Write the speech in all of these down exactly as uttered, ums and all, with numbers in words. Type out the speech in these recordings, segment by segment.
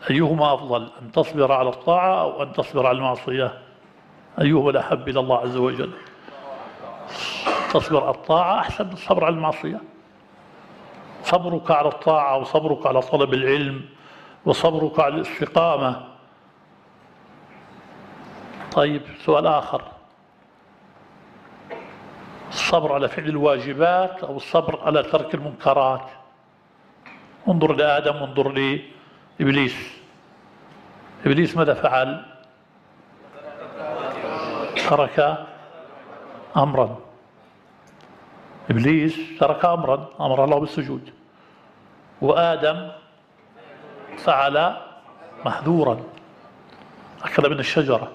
أيهما أفضل، أن تصبر على الطاعة أو أن تصبر على المعصية؟ أيهما الأحب إلى الله عز وجل؟ تصبر على الطاعة أحسن من الصبر على المعصية. صبرك على الطاعة وصبرك على طلب العلم وصبرك على الاستقامة. طيب سؤال آخر، الصبر على فعل الواجبات أو الصبر على ترك المنكرات؟ انظر لآدم وانظر لإبليس. إبليس ماذا فعل؟ ترك أمرا. إبليس ترك أمرا أمر الله بالسجود، وآدم فعل محذورا، أكل من الشجرة.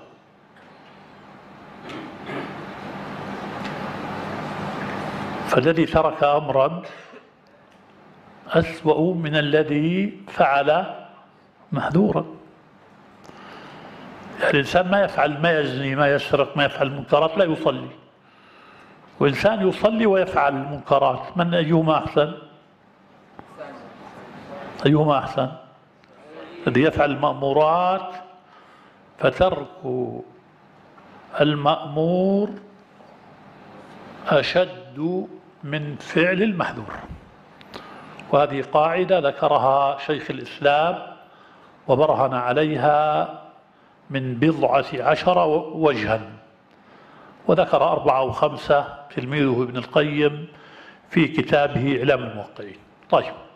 فالذي ترك أمرا أسوأ من الذي فعل محذورا. يعني الإنسان ما يفعل، ما يزني، ما يسرق، ما يفعل المنكرات لا يصلي، وإنسان يصلي ويفعل المنكرات، من أيهما أحسن؟ أيهما أحسن؟ الذي يفعل المأمورات، فترك المأمور أشد من فعل المحذور. وهذه قاعدة ذكرها شيخ الإسلام وبرهن عليها من بضعة عشر وجها، وذكر أربعة أو خمسة تلميذه ابن القيم في كتابه إعلام الموقعين. طيب.